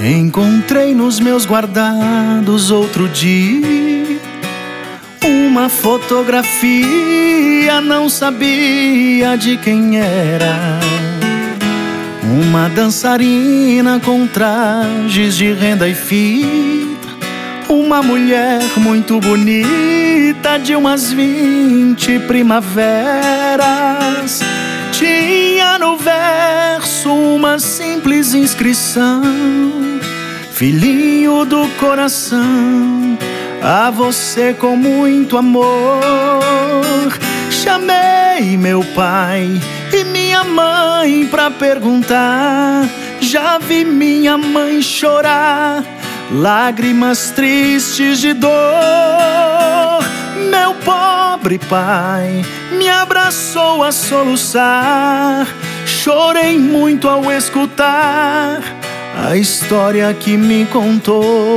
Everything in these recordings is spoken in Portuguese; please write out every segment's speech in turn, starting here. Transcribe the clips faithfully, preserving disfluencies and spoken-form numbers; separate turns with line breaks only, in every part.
Encontrei nos meus guardados outro dia uma fotografia, não sabia de quem era. Uma dançarina com trajes de renda e fita, uma mulher muito bonita de umas vinte primaveras. Tinha no verso uma simples inscrição: filhinho do coração, a você com muito amor. Chamei meu pai e minha mãe pra perguntar. Já vi minha mãe chorar lágrimas tristes de dor. Meu pobre pai me abraçou a soluçar. Chorei muito ao escutar a história que me contou.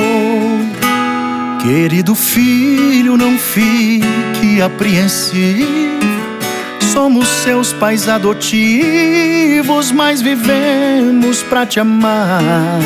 Querido filho, não fique apreensivo. Somos seus pais adotivos, mas vivemos pra te amar.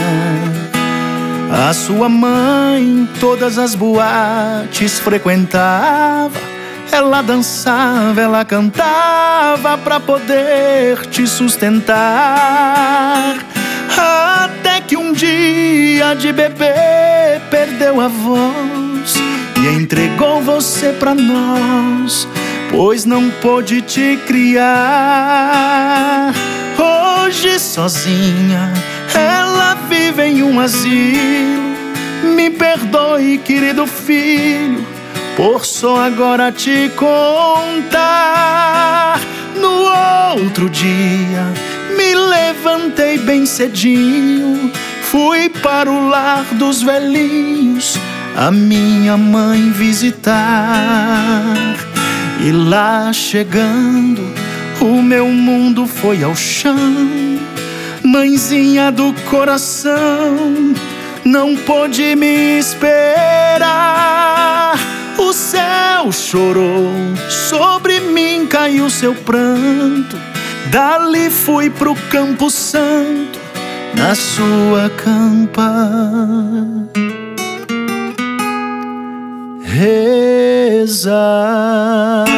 A sua mãe todas as boates frequentava. Ela dançava, ela cantava pra poder te sustentar. Até que um dia de bebê perdeu a voz e entregou você pra nós, pois não pôde te criar. Hoje sozinha ela vive em um asilo. Me perdoe, querido filho, por só agora te contar. No outro dia me levantei bem cedinho, fui para o lar dos velhinhos a minha mãe visitar. E lá chegando, o meu mundo foi ao chão. Mãezinha do coração, não pôde me esperar. O céu chorou, sobre mim caiu seu pranto. Dali fui pro Campo Santo, na sua campa rezar.